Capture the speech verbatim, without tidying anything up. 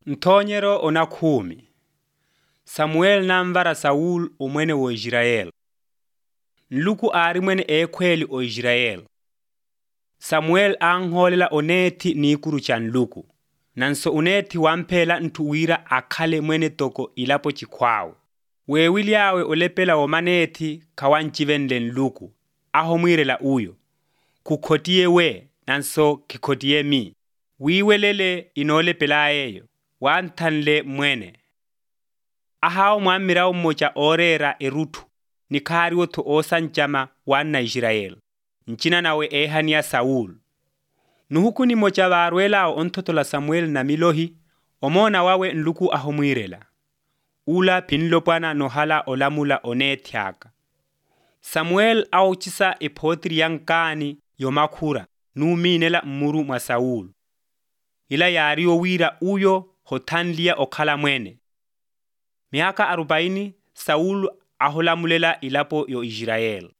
Ntonyero ona khumi. Samuel namvara Saul umwene wa Israel. Nluku ari mwene ekweli o Israel. Samuel angholela onethi nikuru cha nluku. Nanso unethi wampela ntuwira akhale mwene toko ilapo chikwao. Wewili yawe olepela omanethi kawanchivenle nluku. Aho mwirela uyo. Kukhotiye we nanso kikhotiye mi. Wiwelele inolepela ayeyo. Wanthanle mwene. Ahao mwamirao mmocha orera erutu. Nikari woto osanchama wana Israel. Nchina nawe ehania Saul. Nuhuku ni mocha varwelao ontotola Samuel na Milohi. Omona wawe nluku aho mwirela. Ula pinlopana nohala olamula onethiaka. Samuel auchisa epotri yankani yomakhura. Numinela mmuru mwa Saul. Ila yario wira uyo hotanlia okhala mwene. Miaka arobaini Saul aholamulela ilapo yo Israel.